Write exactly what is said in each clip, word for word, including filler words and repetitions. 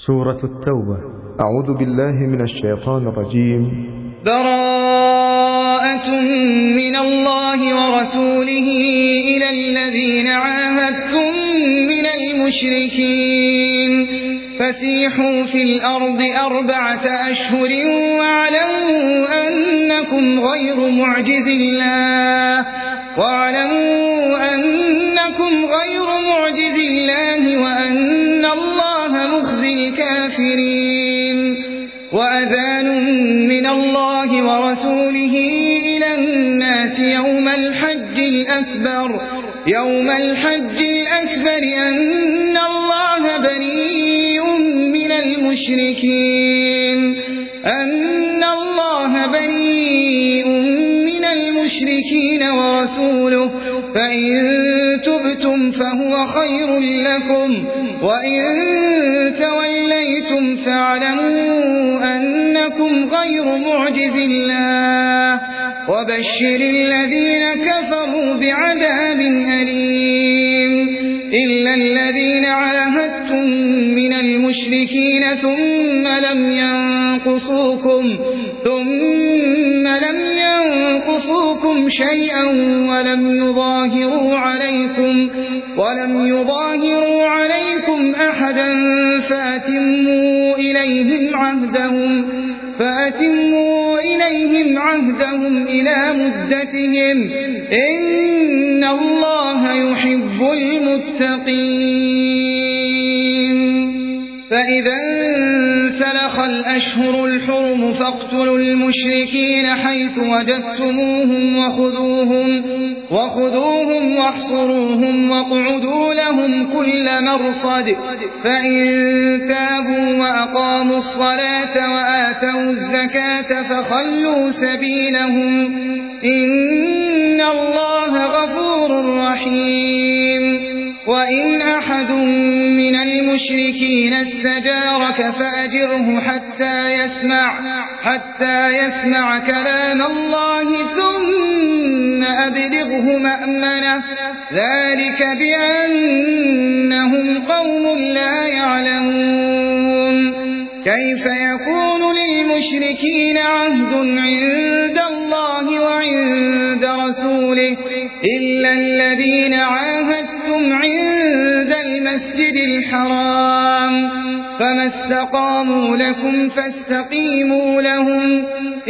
سورة التوبة. أعوذ بالله من الشيطان الرجيم. براءة من الله ورسوله إلى الذين عاهدتم من المشركين فسيحوا في الأرض أربعة أشهر واعلموا أنكم غير معجز الله واعلموا أنكم غير معجز الله وأن الله مخزي الكافرين. وأذان من الله ورسوله إلى الناس يوم الحج الأكبر يوم الحج الأكبر أن الله بريء من المشركين أن الله بريء من المشركين ورسوله فإن تبتم فهو خير لكم وإن توليتم فاعلموا أنكم غير معجز الله وبشر الذين كفروا بعذاب أليم. إلا الذين عاهدتم من المشركين ثم لم ينقصوكم ثم لم ينقصوكم شيئا ولم يظاهروا عليكم ولم يظاهروا عليكم أحدا فأتموا إليهم عهدهم فأتموا إليهم عهدهم إلى مدتهم إن الله يحب المتقين. فإذا انسلخ الأشهر الحرم فاقتلوا المشركين حيث وجدتموهم وخذوهم وخذوهم واحصروهم واقعدوا لهم كل مرصد فإن تابوا وأقاموا الصلاة وآتوا الزكاة فخلوا سبيلهم إن الله غفور رحيم. وإن أحد من المشركين استجارك فأجره حتى يسمع حتى يسمع كلام الله ثم أبلغه مأمنه ذلك بأنهم قوم لا يعلمون. كيف يكون للمشركين عهد عند الله وعند رسوله إلا الذين عاهدتم عند المسجد الحرام فما استقاموا لكم فاستقيموا لهم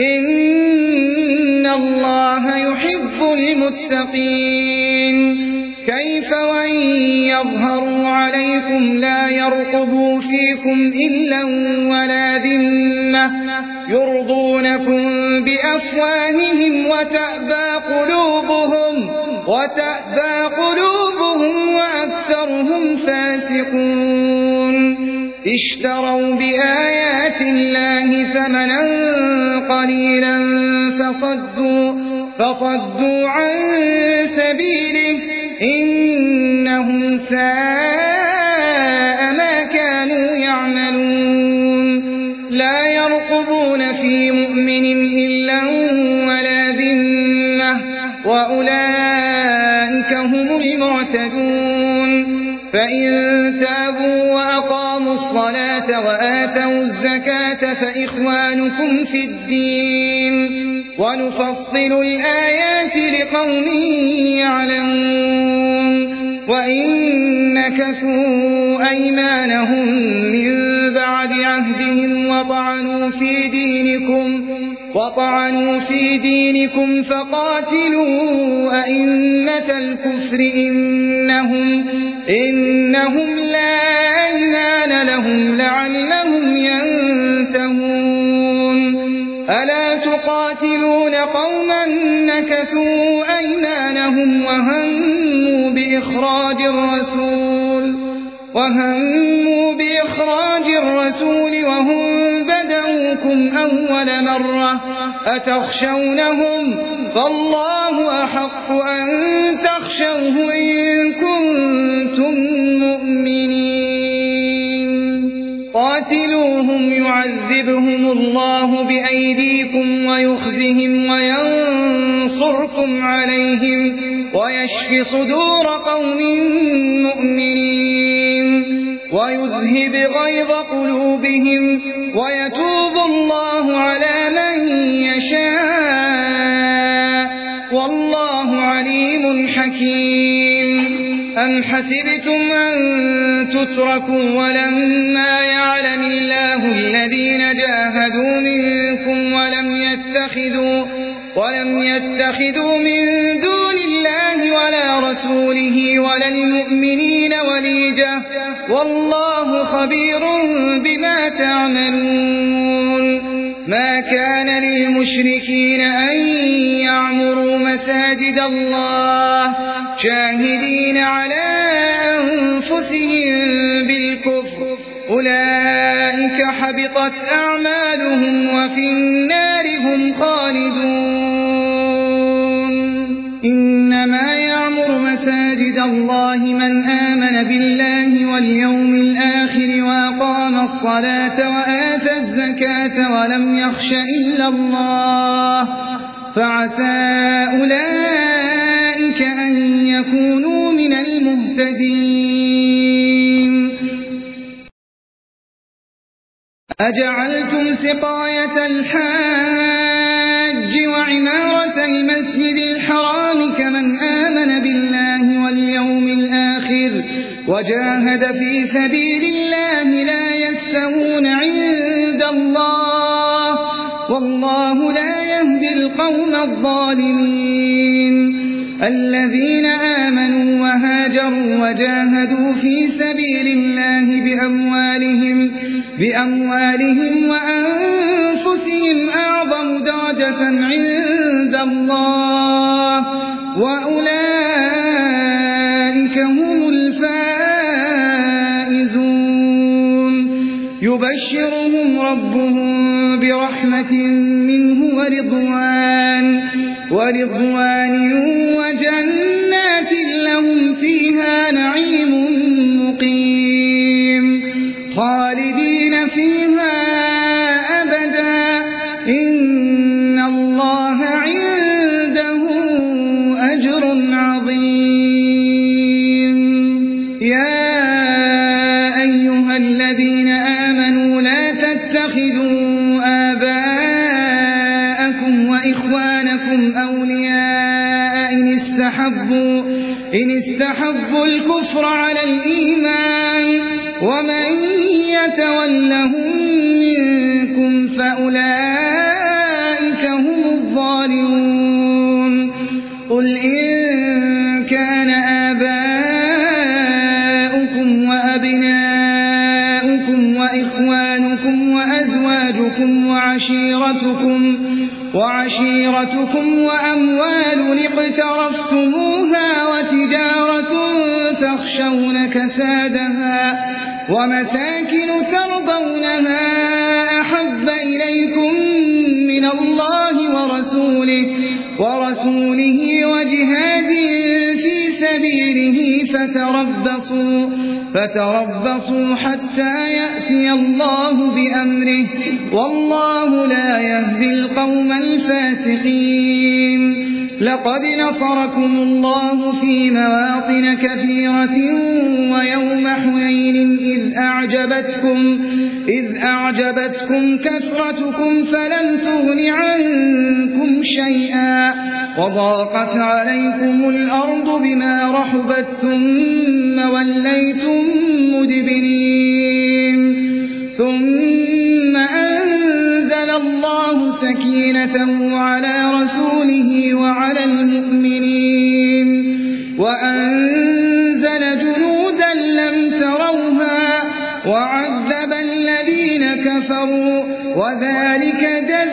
إن الله يحب المتقين. كيف وإن يظهروا عليكم لا يرقبوا فيكم إلا ولا ذمة يرضونكم بأفواههم وتأبى قلوبهم وتأبى قلوبهم وأكثرهم فاسقون. اشتروا بآيات الله ثمنا قليلا فصدوا فصدوا عن سبيله إنهم ساء ما كانوا يعملون. لا يرقبون في مؤمن إلا ولا ذمة وأولئك هم المعتدون. فإن تابوا وأقاموا الصلاة وآتوا الزكاة فإخوانكم في الدين ونفصل الآيات لقوم يعلمون. وإن نكثوا أيمانهم من بعد عهدهم وطعنوا في دينكم وطعنوا في دينكم فقاتلوا أئمة الكفر إنهم إنهم لا أيمان لهم لعلهم ينتهون. ألا تقاتلون قوما نكثوا أيمانهم وهموا بإخراج الرسول وهموا بإخراج الرسول وهم بدأوكم أول مرة أتخشونهم فالله أحق أن تخشوه إن كنتم مؤمنين. قاتلوهم يعذبهم الله بأيديكم ويخزهم وينصركم عليهم ويشف صدور قوم مؤمنين. ويذهب غيظ قلوبهم ويتوب الله على من يشاء والله عليم حكيم. أم حسبتم أن تتركوا ولما يعلم الله الذين جاهدوا منكم ولم يتخذوا ولم يتخذوا من دون الله ولا رسوله ولا المؤمنين وليجة والله خبير بما تعملون. ما كان للمشركين أن يعمروا مساجد الله شاهدين على أنفسهم بالكفر أولئك حبطت أعمالهم وفي النار هم خالدون. إنما يعمر مساجد الله من آمن بالله واليوم الآخر وأقام الصلاة وآتى الزكاة ولم يخش إلا الله فعسى أولئك أن يكونوا من المهتدين. أجعلتم سقاية الحاج وعمارة المسجد الحرام كمن آمن بالله واليوم الآخر وجاهد في سبيل الله لا يستوون عند الله والله لا يهدي القوم الظالمين. الذين آمنوا وهاجروا وجاهدوا في سبيل الله بأموالهم بأموالهم وأنفسهم أعظم درجة عند الله وأولئك هم الفائزون. يبشرهم ربهم برحمة منه ورضوان ورضوان وجنات لهم فيها نعيم مقيم خالدين فيها أبدا إن الله عنده أجر عظيم. يا أيها الذين آمنوا لا تتخذوا آباءكم وإخوانكم أولياء إن استحبوا إن استحبوا الكفر على الإيمان ومن يتولهم منكم فأولئك هم الظالمون. قل إن كان آباؤكم وأبناؤكم وإخوانكم وأزواجكم وعشيرتكم وعشيرتكم وأموال اقترفتموها وتجارة تخشون كسادها ومساكن ترضونها أحب إليكم من الله ورسوله ورسوله وجهاد في سبيله فتربصوا فتربصوا حتى يأتي الله بأمره والله لا يهدي القوم الفاسقين. لقد نصركم الله في مواطن كثيرة ويوم حنين إذ أعجبتكم إذ أعجبتكم كثرتكم فلم تغن عنكم شيئا وضاقت عليكم الأرض بما رحبت ثم وليتم مدبرين. ثم أنزل الله سكينته على رسوله وعلى المؤمنين وأنزل جنودا لم تروها وعذب الذين كفروا وذلك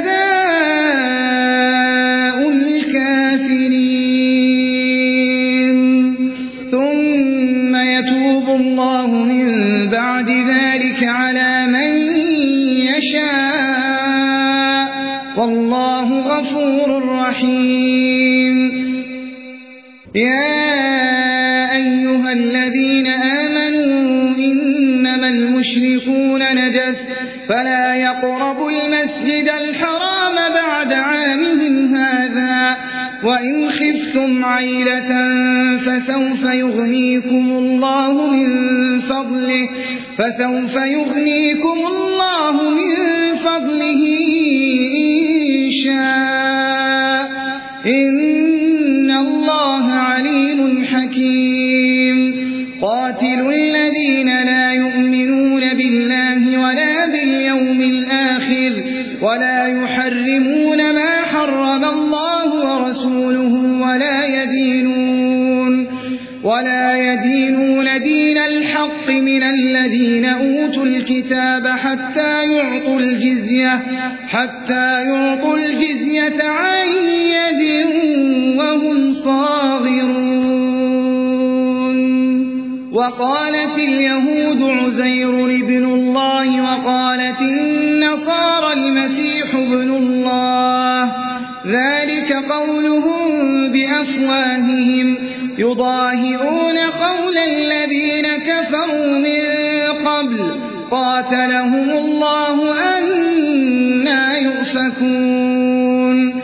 جزاء الكافرين. ثم يتوب الله من بعد ذلك على من يشاء والله غفور رحيم. يا أيها الذين آمنوا إنما إنما المشركون نجس فلا يقربوا المسجد الحرام بعد عامهم هذا وإن خفتم عيلة فسوف يغنيكم الله من فضله فسوف يغنيكم الله من فضله إن شاء إن الله عليم حكيم قاتلوا الذين لا يؤمنون بالله ولا باليوم الآخر ولا يحرمون ما حرم الله ورسوله ولا يدينون ولا يدينون دين الحق من الذين أوتوا الكتاب حتى يعطوا الجزية حتى يعطوا الجزية عن يد وهم صاغرون. وقالت اليهود عزير ابن الله وقالت النصارى المسيح ابن الله ذلك قولهم بأفواههم يضاهئون قول الذين كفروا من قبل قاتلهم الله أنى يؤفكون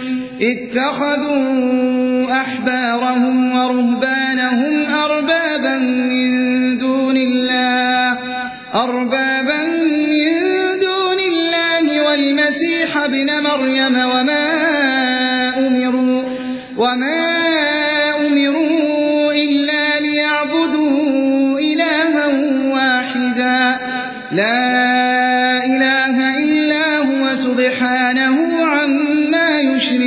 اتخذوا أحبارهم ورهبانهم أربابا من دون الله أربابا من دون الله والمسيح ابن مريم وما أمروا وما أمروا إلا ليعبدوا إلها واحدا لا إله إلا هو سبحانه عما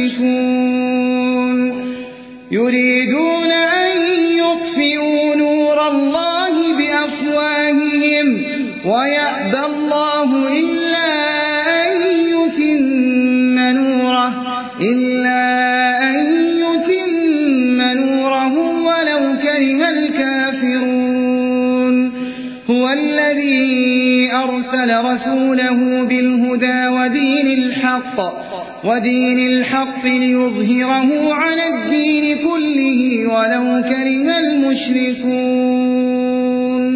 يشركون يريدون أن يطفئوا نور الله بأفواههم ويأبى الله إلا أن يتم نوره إلا أن يتم نوره ولو كره الكافرون هو الذي أرسل رسوله بالهدى ودين الحق ودين الحق ليظهره على الدين كله ولو كره المشركون.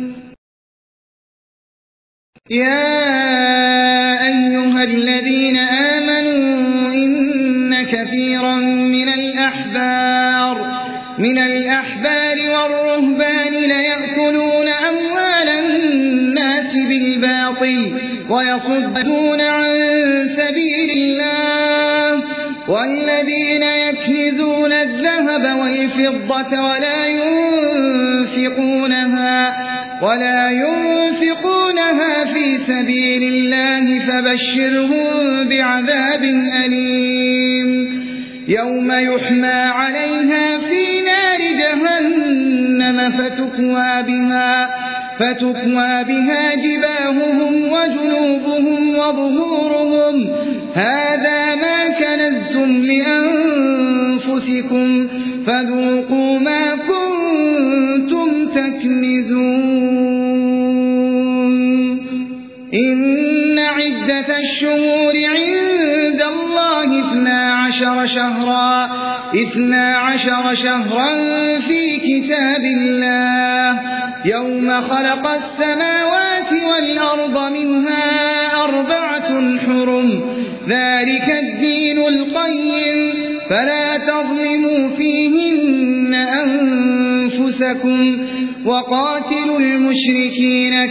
يا أيها الذين آمنوا إن كثيرا من الأحبار من الأحبار والرهبان ليأكلون أموال الناس بالباطل ويصدون عن سبيل الله والذين يكنزون الذهب والفضة ولا ينفقونها ولا ينفقونها في سبيل الله فبشرهم بعذاب أليم يوم يحمى عليها في نار جهنم فتكوى بها فتكوى بها جباههم وجنوبهم وظهورهم هذا ما كنزتم لأنفسكم فذوقوا ما كنتم تكنزون. إن عدة الشهور عند الله اثنا عشر شهرا اثنا عشر شهرا في كتاب الله يوم خلق السماوات والأرض منها أربعة حرم ذلك الدين القيم فلا تظلموا فيهن أنفسكم وقاتلوا المشركين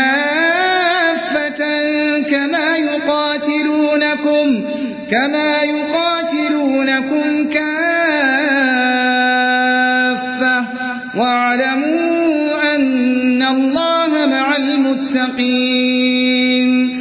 كافة كما يقاتلونكم كما يقاتلونكم كافة واعلموا أن الله مع المتقين.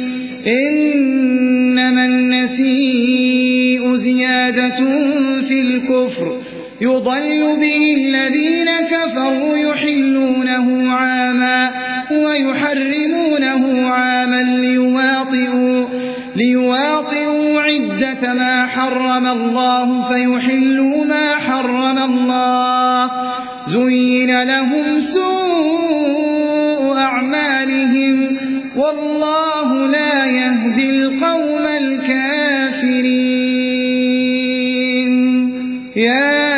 إنما النسيء زيادة في الكفر يضل به الذين كفروا يحلونه عاما ويحرمونه عاما ليواطئوا, ليواطئوا عدة ما حرم الله فيحلوا ما حرم الله زين لهم سوء أعمالهم والله لا يهدي القوم الكافرين. يا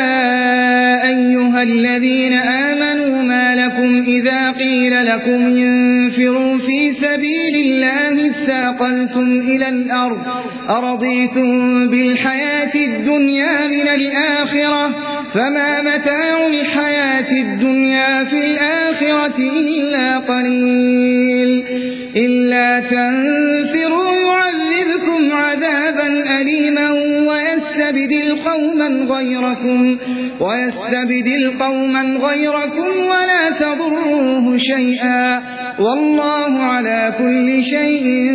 أيها الذين آمنوا ما لكم إذا قيل لكم انفروا استاقلتم إلى الأرض أرضيتم بالحياة الدنيا من الآخرة فما متاع الحياة الدنيا في الآخرة إلا قليل إلا تنفروا يعذبكم عذابا أليما ويستبدل قوما غيركم ويستبدل قوما غيركم ولا تضروه شيئا والله على كل شيء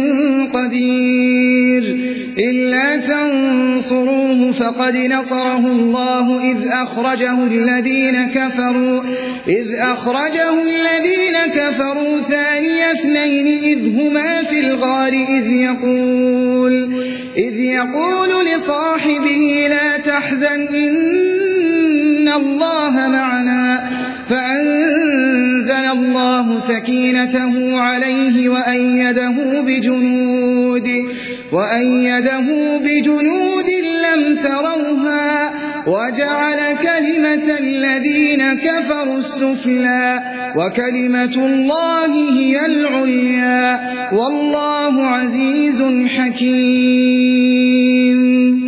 قدير إلا تنصروه فقد نصره الله إذ أخرجه الذين كفروا إذ أخرجه الذين كفروا ثاني اثنين إذ هما في الغار إذ يقول إذ يقول لصاحبه لا تحزن إن الله معنا فأنزل الله سكينته عليه وأيده بجنود وأيده بجنود لم تروها وجعل كلمة الذين كفروا السفلى وكلمة الله هي العليا والله عزيز حكيم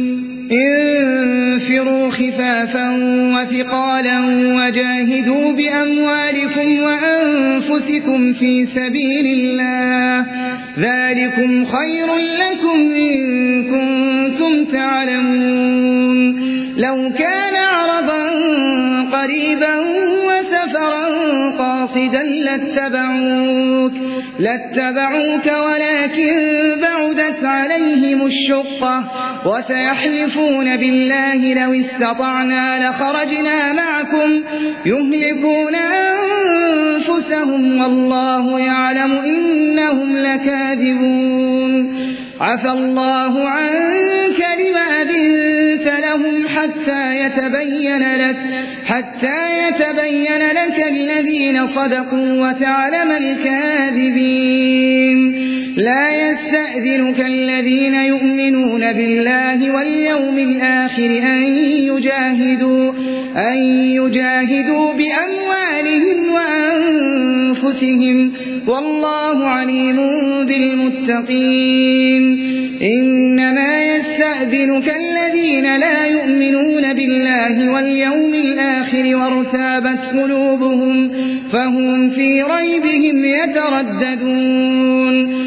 انفروا خفافا وثقالا وجاهدوا بأموالكم وأنفسكم في سبيل الله ذلكم خير لكم إن كنتم تعلمون لو كان عرضا قريبا وسفرا قاصدا لاتبعوك لاتبعوك ولكن بعدت عليهم الشقة وسيحلفون بالله لو استطعنا لخرجنا معكم يهلكون أنفسهم والله يعلم إنهم لكاذبون عفى الله عنك لما أذنت لهم حتى يتبين لك حتى يتبين لك الذين صدقوا وتعلم الكاذبين لا يستأذنك الذين يؤمنون بالله واليوم الآخر أن يجاهدوا أن يجاهدوا بأموالهم وأنفسهم والله عليم بالمتقين إنما يستأذنك الذين لا يؤمنون بالله واليوم الآخر وارتابت قلوبهم فهم في ريبهم يترددون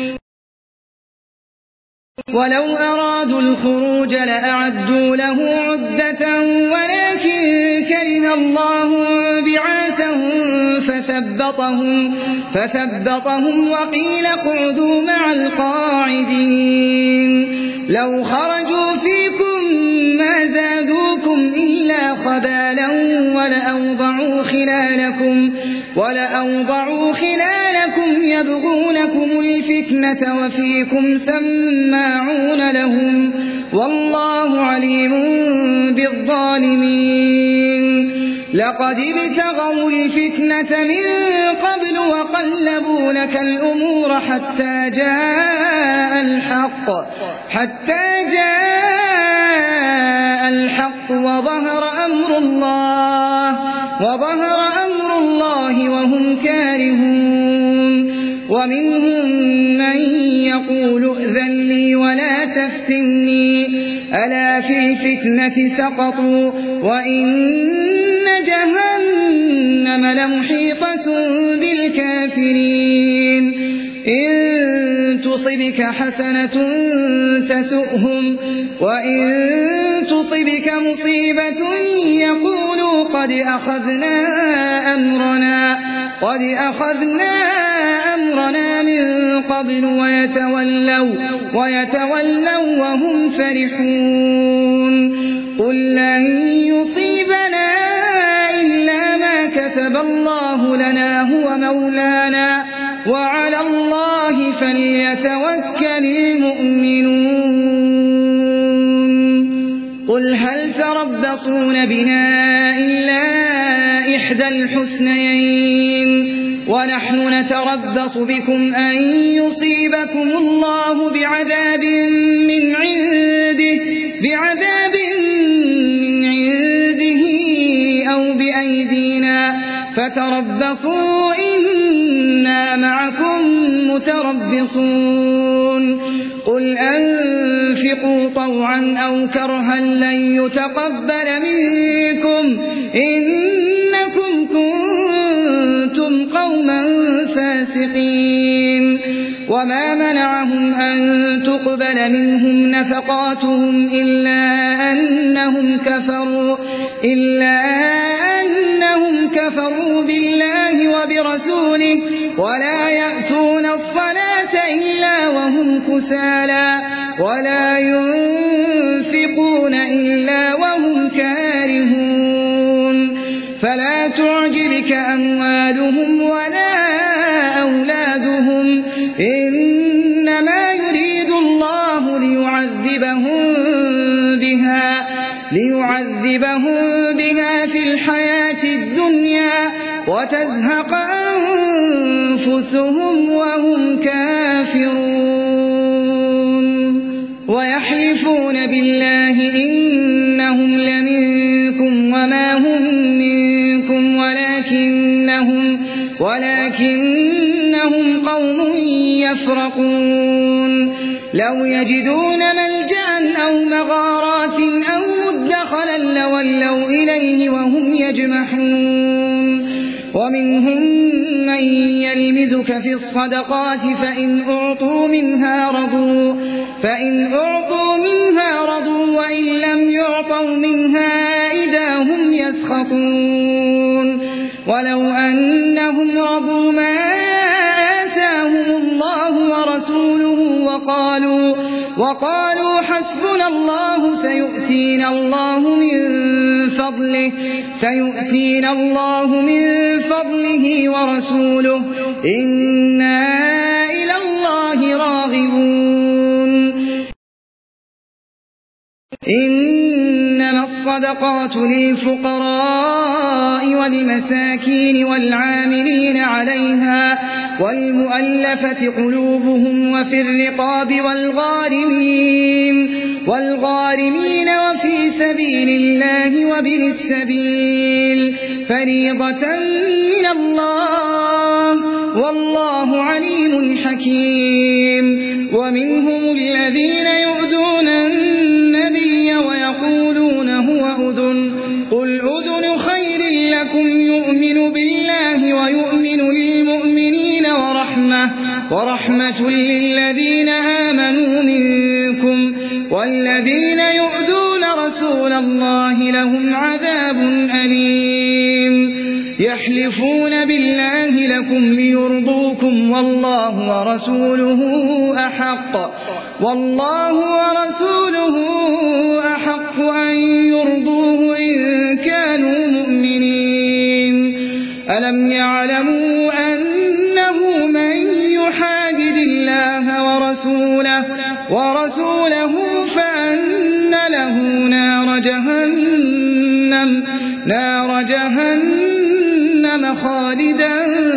ولو أرادوا الخروج لأعدوا له عدة ولكن كره الله بعاثهم فثبطهم, فثبطهم وقيل اقعدوا مع القاعدين لو خرجوا فيكم ما زادوكم إلا خبالا ولأوضعوا خلالكم, ولأوضعوا خلالكم يبغونكم الفتنة وفيكم سماعون لهم والله عليم بالظالمين لقد ابتغوا الفتنة من قبل وقلبوا لك الأمور حتى جاء الحق حتى جاء الحق وظهر أمر الله وظهر أمر الله وهم كارهون ومنهم من يقول ائذن لي ولا تفتني ألا في الفتنة سقطوا وإن جهنم لمحيطة بالكافرين إن تصبك حسنة تسؤهم وإن تصبك مصيبة يقولوا قد أخذنا أمرنا قد أخذنا أمرنا من قبل ويتولوا ويتولوا وهم فرحون قل لن يصيبنا إلا ما كتب الله لنا هو مولانا وعلى الله فليتوكل المؤمنون قل هل تربصون بنا إلا إحدى الحسنيين ونحن نتربص بكم أن يصيبكم الله بعذاب من عنده بعذاب من عنده أو بأيدينا فتربصوا إنا معكم متربصون قل أنفقوا طوعا أو كرها لن يتقبل منكم إنكم كنتم قوما فاسقين وما منعهم أن تقبل منهم نفقاتهم إلا أنهم كفروا إلا أنهم كفروا بالله وبرسوله ولا يأتون الصلاة إلا وهم كسالى ولا ينفقون إلا وهم كارهون فلا تعجبك أموالهم ولا أولادهم إنما يريد الله ليعذبهم بها ليعذبهم بها في الحياة الدنيا وتزهق أنفسهم وهم كافرون ويحلفون بالله إنهم لمنكم وما هم منكم ولكنهم ولكنهم قوم يفرقون لو يجدون ملجأ أو مغارات أو مدخلا لولوا إليه وهم يجمحون ومنهم من يلمزك في الصدقات فإن أعطوا منها رضوا فإن أعطوا منها رضوا وإن لم يعطوا منها إذا هم يسخطون ولو أنهم رضوا ما آتاهم الله ورسوله وقالوا وقالوا حسبنا الله سيؤتينا الله من فضله سيؤتينا الله من فضله ورسوله إنا إلى الله راغبون إنما الصدقات للفقراء والمساكين والعاملين عليها والمؤلفة قلوبهم وفي الرقاب والغارمين والغارمين وفي سبيل الله وابن السبيل فريضة من الله والله عليم حكيم ومنهم الذين يؤذون النبي ويقولون هو أذن قل أذن خير لكم يؤمن بالله ويؤمن للمؤمنين ورحمة, ورحمة للذين آمنوا منكم والذين يؤذون رسول الله لهم عذاب أليم يحلفون بالله لكم ليرضوكم والله ورسوله أحق والله ورسوله أحق أن يرضوه إن كانوا مؤمنين ألم يعلموا أنه من يحادد الله ورسوله ورسوله فأن له نار جهنم نار جهنم خالدا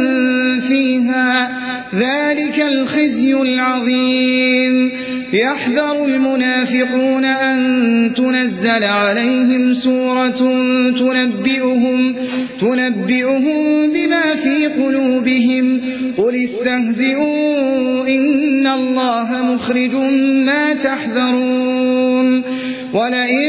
فيها ذلك الخزي العظيم يحذر المنافقون أن تنزل عليهم سورة تنبئهم تنبئهم بما في قلوبهم قل استهزئوا إن الله مخرج ما تحذرون ولئن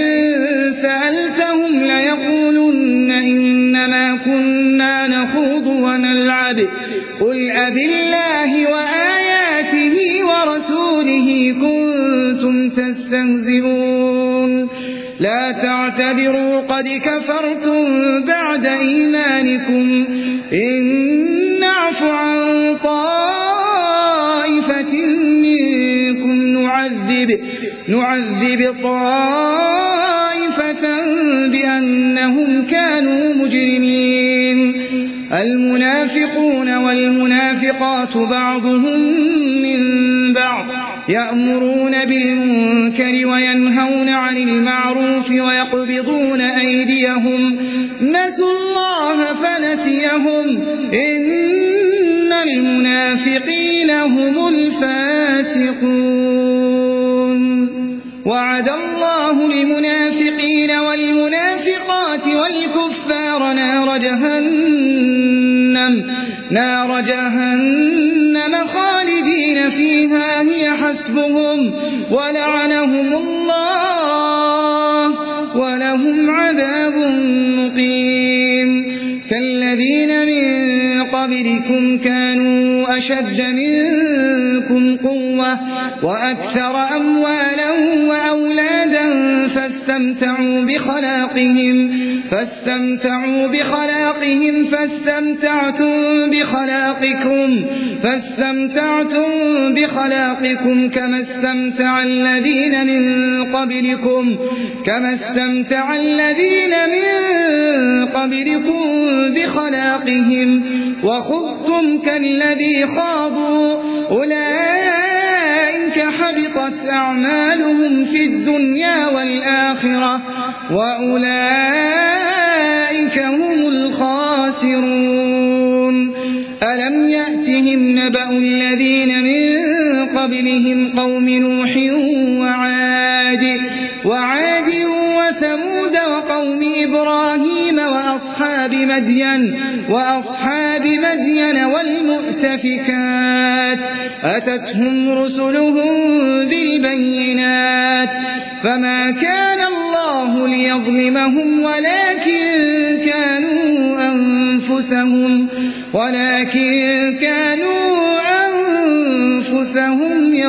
سألتهم ليقولن إنما كنا نخوض ونلعب قل أبالله وآياته ورسوله كنتم تستهزئون لا تعتذروا قد كفرتم بعد إيمانكم إن نعف عن طائفة منكم نعذب نعذب طائفة بأنهم كانوا مجرمين المنافقون والمنافقات بعضهم من بعض يأمرون بالمنكر وينهون عن المعروف ويقبضون أيديهم نسوا الله فنسيهم إن المنافقين هم الفاسقون وعد الله المنافقين والمنافقات والكفار نار جهنم نار جهنم جهنم خالدين فيها هي حسبهم ولعنهم الله ولهم عذاب مقيم كالذين من قبلكم كانوا أشد منكم قوة وأكثر أموالا وأولادا فاستمتعوا بخلاقهم فاستمتعوا بخلاقهم فاستمتعتم بخلاقكم فاستمتعتم بخلاقكم كما استمتع الذين من قبلكم كما استمتع الذين من قبلكم بخلاقهم وخضتم كالذي خاضوا أولئك حبطت أعمالهم في الدنيا والآخرة وأولئك هم الخاسرون ألم يأتهم نبأ الذين من قبلهم قوم نوح وعاد وعاد وثمود وقوم إبراهيم وأصحاب مدين وأصحاب مدين والمؤتفكات أتتهم رسلهم بالبينات فما كان الله ليظلمهم ولكن كانوا أنفسهم ولكن كانوا أنفسهم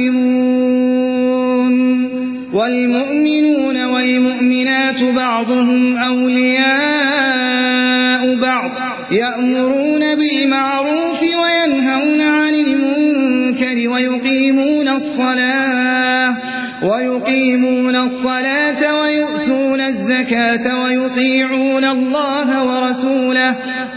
يظلمون والمؤمنون والمؤمنات بعضهم أولياء بعض يأمرون بالمعروف وينهون عن المنكر ويقيمون الصلاة ويقيمون الصلاة ويؤتون الزكاة ويطيعون الله ورسوله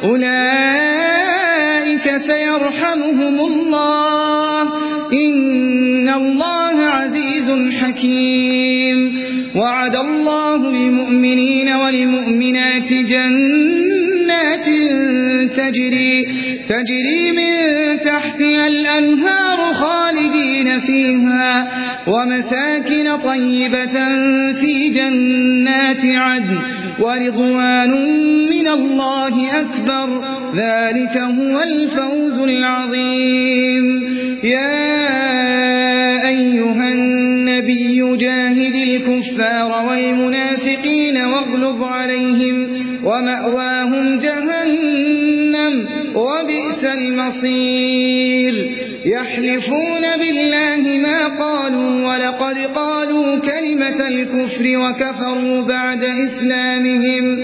أولئك سيرحمهم الله إن الله عزيز حكيم وعد الله المؤمنين والمؤمنات جنات تجري تجري من تحتها الأنهار خالدين فيها ومساكن طيبة في جنات عدن ورضوان من الله أكبر ذلك هو الفوز العظيم يا أيها النبي جاهد الكفار والمنافقين واغلظ عليهم ومأواهم جهنم وبئس المصير يحلفون بالله ما قالوا ولقد قالوا كلمة الكفر وكفروا بعد إسلامهم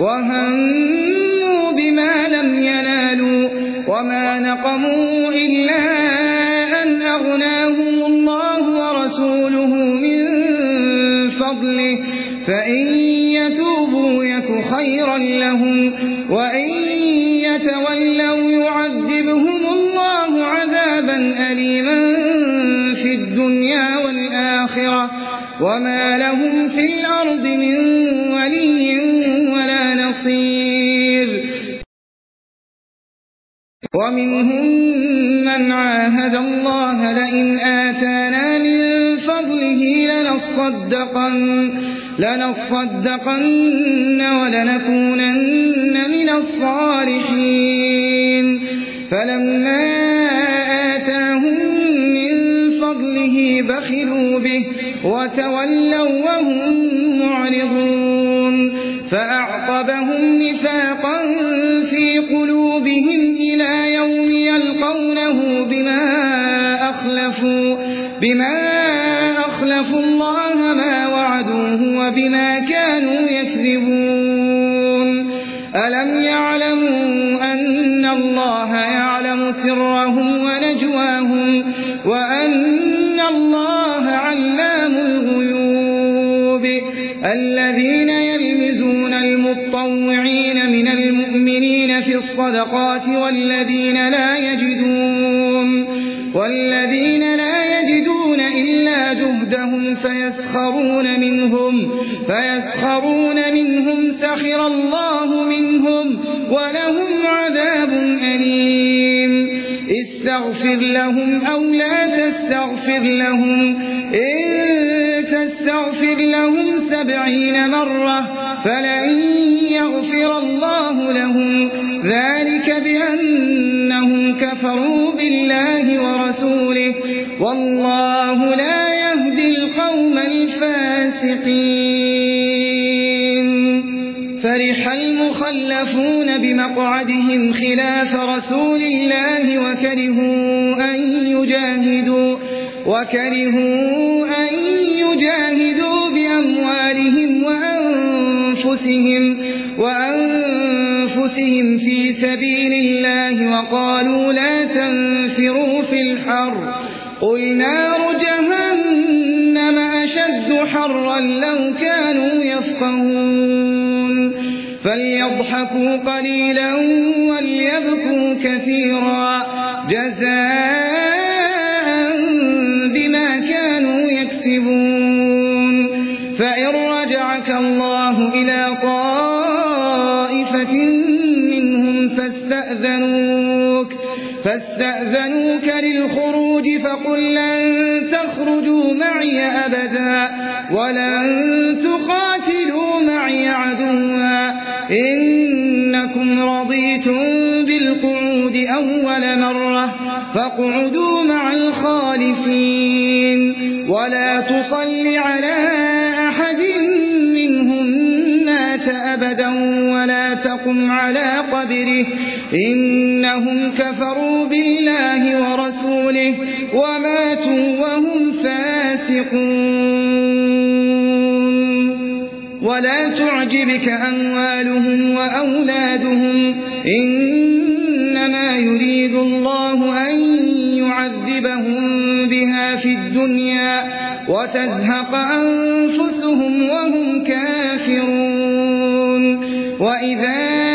وهموا بما لم ينالوا وما نقموا إلا أن أغناهم الله ورسوله من فضله فإن يتوبوا يك خيرا لهم وإن يتولوا يعذبهم الله عذابا أليما في الدنيا والآخرة وما لهم في الأرض من ولي ولا نصير ومنهم من عاهد الله لئن آتانا من فضله لنصدقن لنصدقن ولنكونن من الصالحين فلما آتاهم من فضله بخلوا به وتولوا وهم معرضون فأعقبهم نفاقا في قلوبهم إلى يوم يلقونه بما أخلفوا بما أخلفوا الله ما وعدوه وبما كانوا يكذبون ألم يعلموا أن الله يعلم سرهم ونجواهم وأن الله علام الغيوب الذين يلمزون المطوعين من المؤمنين في الصدقات والذين لا يجدون والذين لا يجدون إلا جهدهم فيسخرون منهم فيسخرون منهم سخر الله منهم ولهم عذاب أليم استغفر لهم أو لا تستغفر لهم إن تستغفر لهم سبعين مرة فلن يغفر الله لهم ذلك بأنهم كفروا بالله ورسوله والله لا يهدي القوم الفاسقين. فرح المخلفون بمقعدهم خلاف رسول الله وكرهوا أن يجاهدوا وكرهوا أن يجاهدوا بأموالهم وأنفسهم وأنفسهم في سبيل الله وقالوا لا تنفروا في الحر قل نار جهنم أشد حرا لو كانوا يفقهون. فليضحكوا قليلا وليبكوا كثيرا جزاء بما كانوا يكسبون. فإن رجعك الله إلى طائفة منهم فاستأذنوك فاستأذنوك للخروج فقل لن تخرجوا معي أبدا ولن تقاتلوا معي عدوا إنكم رضيتم بالقعود أول مرة فاقعدوا مع الخالفين ولا تصل على أحد منهم مات أبدا ولا تقم على قبره إنهم كفروا بالله ورسوله وماتوا وهم فاسقون. ولا تعجبك أموالهم وأولادهم إنما يريد الله أن يعذبهم بها في الدنيا وتزهق أنفسهم وهم كافرون. وإذا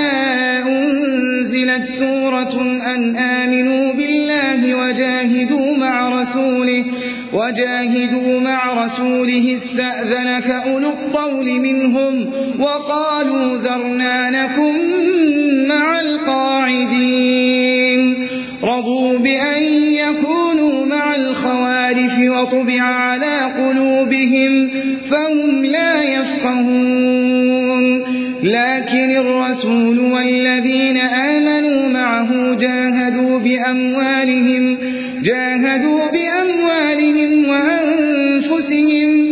أنزلت سورة أن آمنوا بالله وجاهدوا مع رسوله وجاهدوا مع رسوله استأذنك أولو الطول منهم وقالوا ذرنا نكن مع القاعدين. رضوا بأن يكونوا مع الخوارف وطبع على قلوبهم فهم لا يفقهون. لكن الرسول والذين آمنوا معه جاهدوا بأموالهم جاهدوا بأموالهم وأنفسهم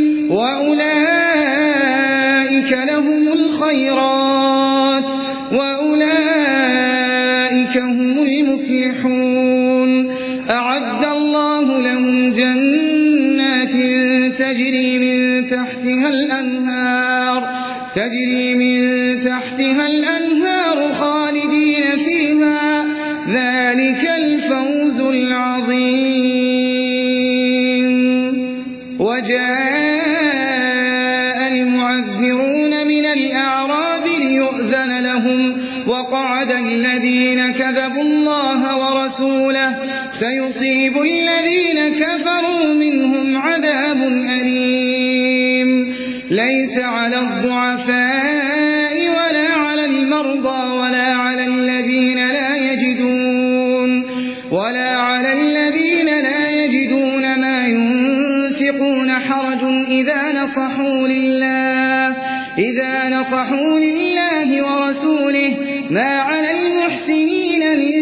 وأولئك لهم الخيرات وأولئك هم المفلحون. أعد الله لهم جنات تجري من تحتها الأنهار تجري من تحتها الأنهار خالدين فيها ذلك الفوز العظيم. وجاء المعذرون من الأعراب ليؤذن لهم وقعد الذين كذبوا الله ورسوله سيصيب الذين كفروا منهم عذاب أليم. ليس على الضعفاء ولا على المرضى ولا على الذين لا يجدون ولا على الذين لا يجدون ما ينفقون حرج إذا نصحوا لله إذا نصحوا لله ورسوله ما على المحسنين من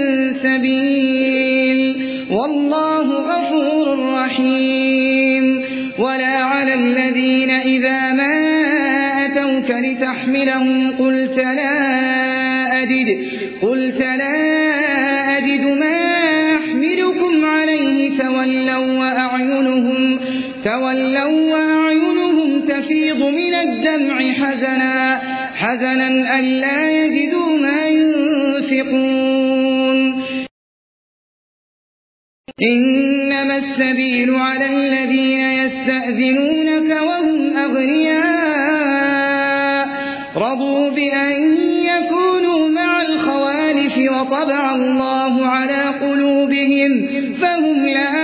سبيل والله غفور رحيم. ولا على الذين إذا ما أتوك لتحملهم قلت لا أجد قلت لا أجد ما أحملكم عليه تولوا وأعينهم تولوا وأعينهم تفيض من الدمع حزنا حزنا ألا يجدوا ما ينفقون. إنما السبيل على الذين يستأذنونك وهم أغنياء رضوا بأن يكونوا مع الخوالف وطبع الله على قلوبهم فهم لا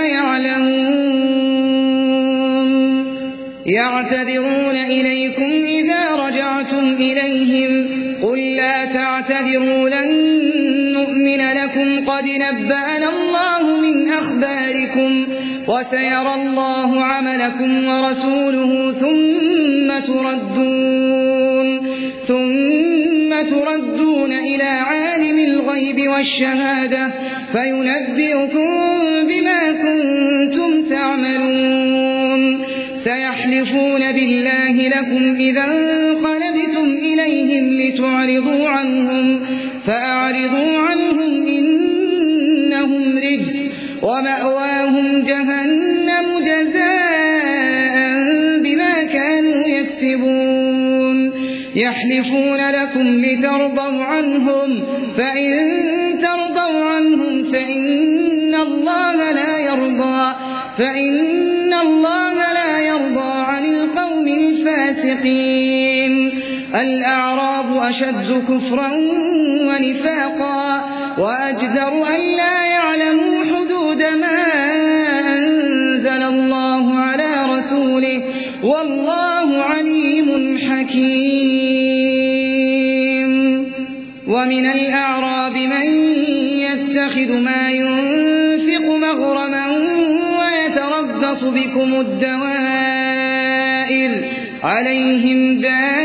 يعلمون. يعتذرون إليكم إذا رجعتم إليهم قل لا تعتذروا لن نؤمن لكم قد نبأنا الله من أخباركم وسيرى الله عملكم ورسوله ثم تردون ثم تردون إلى عالم الغيب والشهادة فينبئكم بما كنتم تعملون سيحلفون بالله لكم إذا انقلبتم إليهم لتعرضوا عنهم فأعرضوا عنهم إنهم رجس ومأواهم جهنم جزاء بما كانوا يكسبون يحلفون لكم لترضوا عنهم فإن ترضوا عنهم فإن الله لا يرضى فإن الله لا يرضى عن القوم الفاسقين الأعراب أشد كفرا ونفاقا وأجدر أن لا يعلموا حدود ما أنزل الله على رسوله والله عليم حكيم ومن الأعراب من يتخذ ما ينفق مغرما ويتربص بكم الدوائر عليهم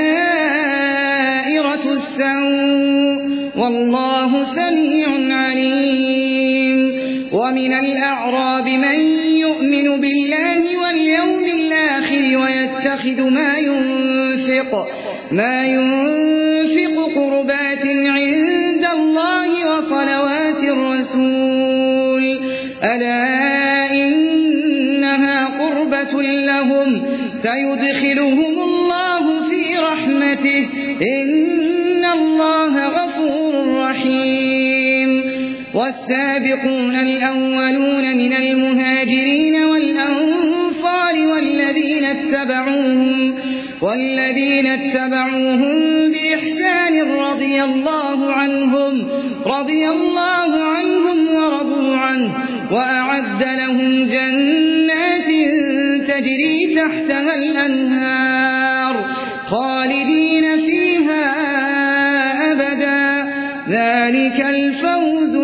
دائرة السوء والله سميع عليم ومن الأعراب من يؤمن بالله واليوم الآخر ويتخذ ما ينفق ما ينفق قربات عند الله وصلوات الرسول ألا إنها قربة لهم سيدخلهم الله في رحمته إن الله غفور رحيم والسابقون الأولون من المهاجرين والأنصار والذين اتبعوهم والذين اتبعوهم بإحسان رضي الله عنهم رضي الله عنهم ورضوا عنه وأعد لهم جنات تجري تحتها الأنهار خالدين فيها أبدا ذلك الفوز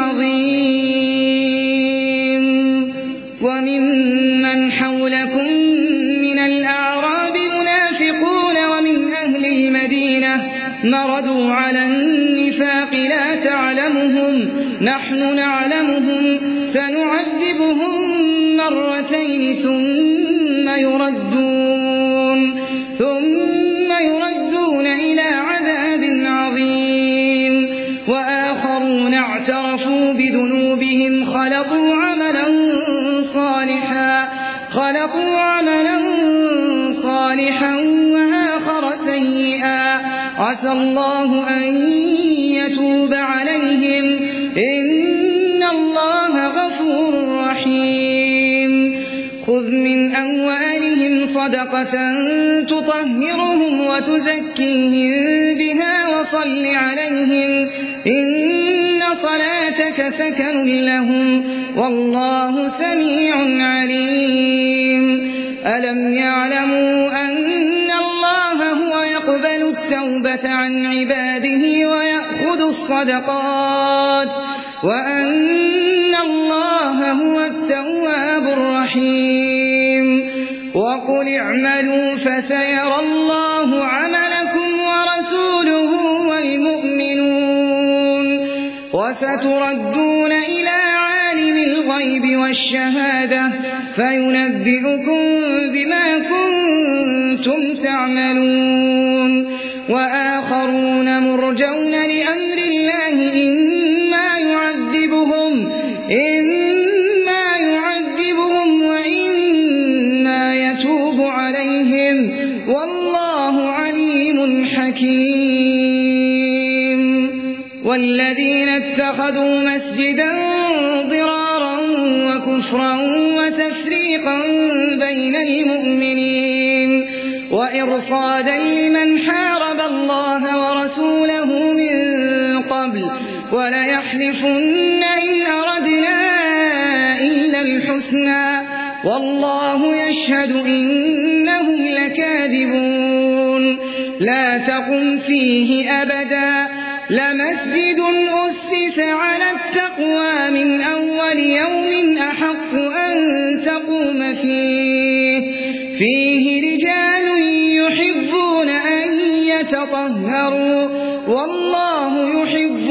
العظيم وممن حولكم من الأعراب منافقون ومن أهل المدينة مردوا على النفاق لا تعلمهم نحن نعلمهم سنعذبهم مرتين ثم يردون ثم يردون إلى عذاب عظيم وآخرون اعترفوا بذنوبهم خلقوا عملا صالحا خلقوا عملا صالحا وآخر سيئا عسى الله أن يتوب عليهم إن الله غفور رحيم خذ من أموالهم صدقة تطهرهم وتزكيهم بها وصل عليهم إن صلاتك سكن لهم والله سميع عليم ألم يعلموا أن الله هو يقبل التوبة عن عباده ويأخذ الصدقات وأن الله هو التواب الرحيم وقل اعملوا فسيرى الله عملكم ورسوله والمؤمنون وستردون إلى عالم الغيب والشهادة فينبئكم بما كنتم تعملون وآخرون مرجون لأمر الله إما يعذبهم إما يعذبهم وإما يتوب عليهم والله عليم حكيم والذين اتخذوا مسجدا ضرارا وكفرا وتفريقا بين المؤمنين وإرصادا لمن حارب الله ورسوله من قبل وليحلفن إن أردنا إلا الحسنى والله يشهد إنهم لكاذبون لا تقم فيه أبدا لمسجد أسس على التقوى من أول يوم أحق أن تقوم فيه فيه رجال يحبون أن يتطهروا والله يحب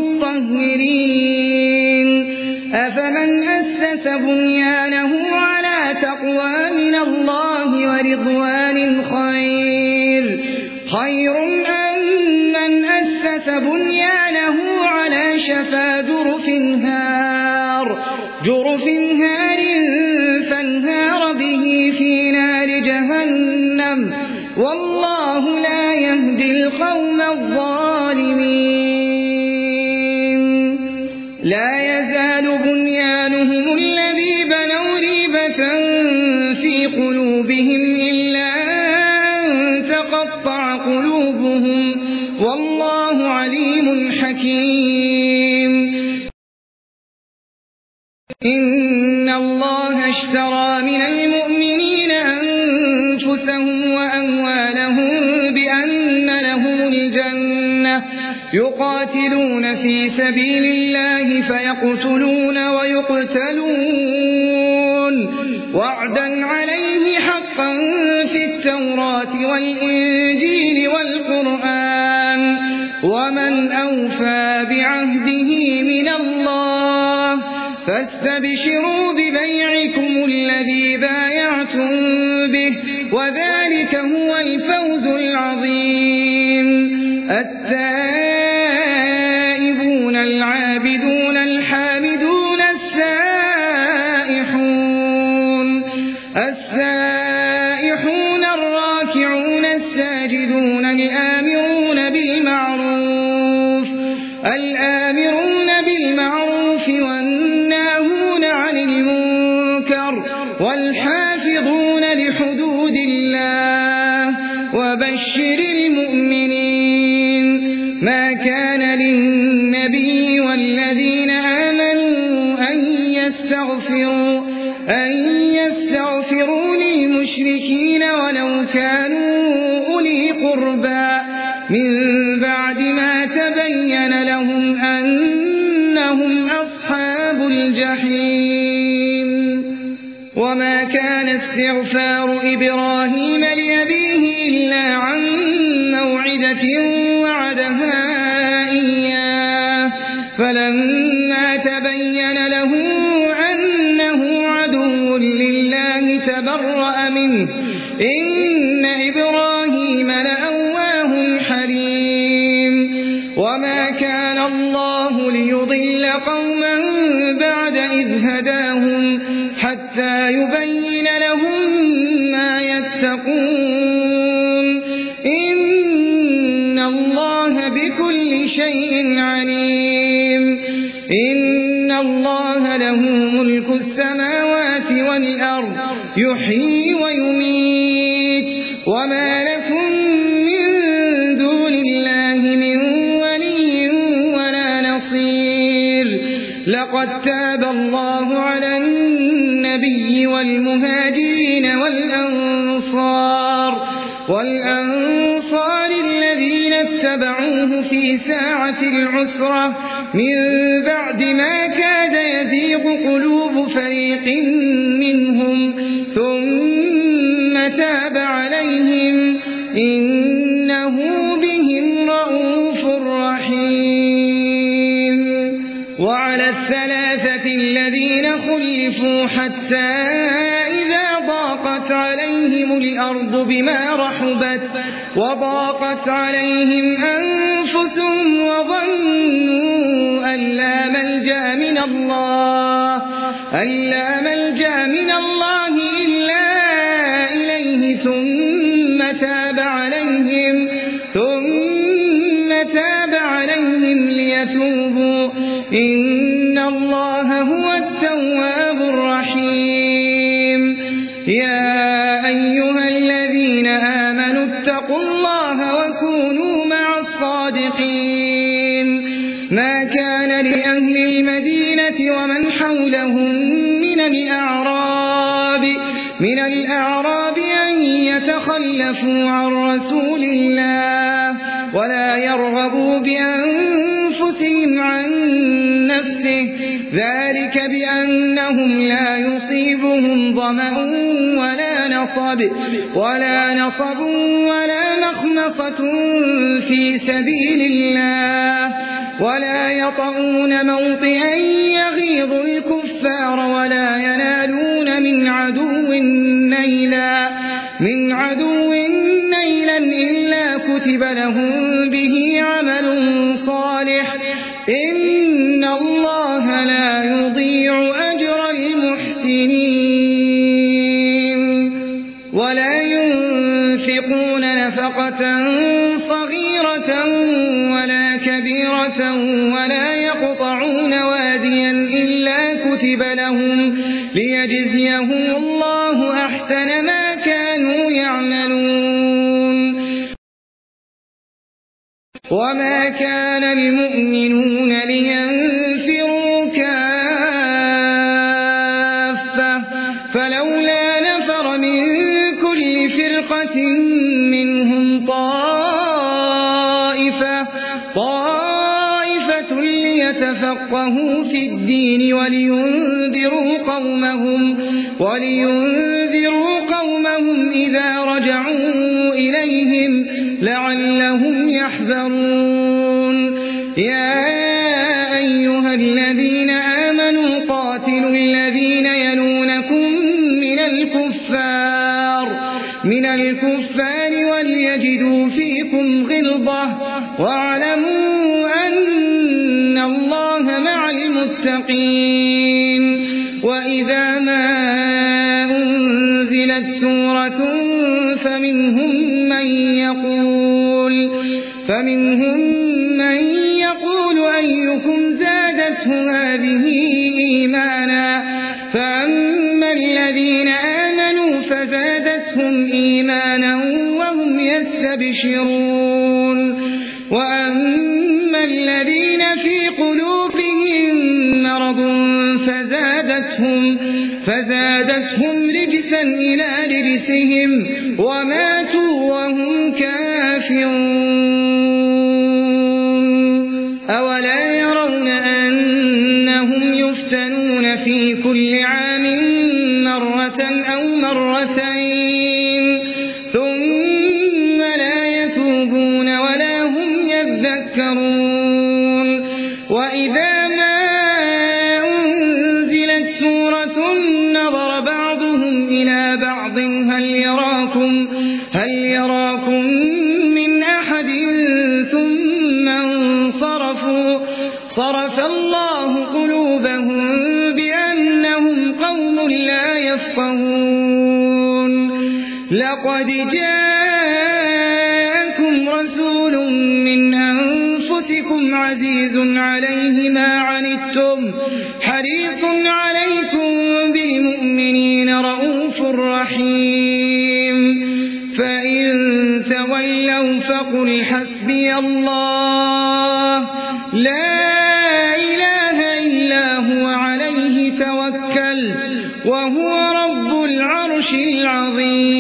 المطهرين أفمن أسس بنيانه على تقوى من الله ورضوان خير خير أم من أسس بنيانه على شفا جرف هار جرف هار فانهار به في نار جهنم والله لا يهدي القوم الظالمين لا يزال بنيانهم الذي بنوا ريبة في قلوبهم إلا أن تقطع قلوبهم والله عليم حكيم إن الله اشترى من المؤمنين أنفسهم وأموالهم بأن لهم الجنة يقاتلون في سبيل الله فيقتلون ويقتلون وعدا عليه حقا في التوراة والإنجيل والقرآن ومن أوفى بعهده من الله فاستبشروا ببيعكم الذي بايعتم به وذلك هو الفوز العظيم التائبون العابدون الحامدون السائحون السائحون الراكعون الساجدون الآمرون بالمعروف الآمرون بالمعروف والناهون عن المنكر والحافظون لحدود الله وبشر المؤمنين ما كان للنبي والذين آمنوا أن يستغفروا أن يستغفروا للمشركين ولو كانوا أولي قربى من بعد ما تبين لهم أنهم أصحاب الجحيم وما كان استغفار إبراهيم لأبيه إلا عن موعدة وعدها إياه فلما تبين له أنه عدو لله تبرأ منه إن إبراهيم لأواه حليم وما كان الله ليضل قوما بعد إذ هداهم حتى يبين لهم ما يتقون إن الله بكل شيء عليم إن الله له ملك السماوات والأرض يحيي ويميت وما لكم من دون الله من ولي ولا نصير لقد تاب الله على النبي والمهاجرين والأنصار والأنصار الذين اتبعوه في ساعة العسرة من بعد ما كاد يزيغ قلوب فريق منهم ثم تاب عليهم إنه بهم رءوف رحيم وعلى الثلاثة الذين خلفوا حتى إذا ضاقت عليهم الأرض بما رحبت وضاقت عليهم أنفسهم وظنوا أن لا ملجأ من الله أن لا ملجأ من الله إلا إليه ثم تاب عليهم ثم تاب عليهم ليتوبوا إن الله هو التواب الرحيم يا أيها الذين آمنوا اتقوا الله وكونوا مع الصادقين ما كان لأهل المدينة ومن حولهم من الأعراب من الأعراب أن يتخلفوا عن رسول الله ولا يرغبوا بأنفسهم عن نفسه ذلك بأنهم لا يصيبهم ظمأ ولا نصب ولا نصب ولا مخمصة في سبيل الله ولا يطؤون موطئا يغيظ الكفار ولا ينالون من عدو نيلا من عدو نيلا إلا كتب لهم به عمل صالح إن الله لا يضيع أجر المحسنين ولا ينفقون نفقة صغيرة ولا كبيرة ولا يقطعون واديا إلا كتب لهم ليجزيهم الله أحسن ما كانوا يعملون وما كان المؤمنون لينفروا كافة فلولا نفر من كل فرقة منهم طائفة طائفة ليتفقهوا في الدين ولينذروا قومهم ولينذروا قومهم إذا رجعوا إليهم لعلهم يحذرون يا أيها الذين آمنوا قاتلوا الذين يلونكم من الكفار من الكفار وليجدوا فيكم غلظة واعلموا أن الله مع المتقين وإذا ما أنزلت سورة فمنهم من يقول فمنهم من يقول أيكم زادته هذه إيمانا فأما الذين آمنوا فزادتهم إيمانا وهم يستبشرون وأما الذين في قلوبهم مرض فزادتهم فزادتهم رجسا إلى رجسهم وماتوا وهم كافرون أولا يرون أنهم يفتنون في كل عام مرة أو مرتين ثم لا يتوبون ولا هم يذكرون وإذا ما أنزلت سورة نظر بعضهم إلى بعض هل يراكم هل يراكم من أحد ثم انصرفوا صرف الله قلوبهم بأنهم قوم لا يفقهون لقد جاءكم رسول من أنفسكم عزيز عليه ما عنتم حريص عليكم بالمؤمنين رؤوف رحيم فإن تولوا فقل حسبي الله لا إله إلا هو عليه توكل وهو رب العرش العظيم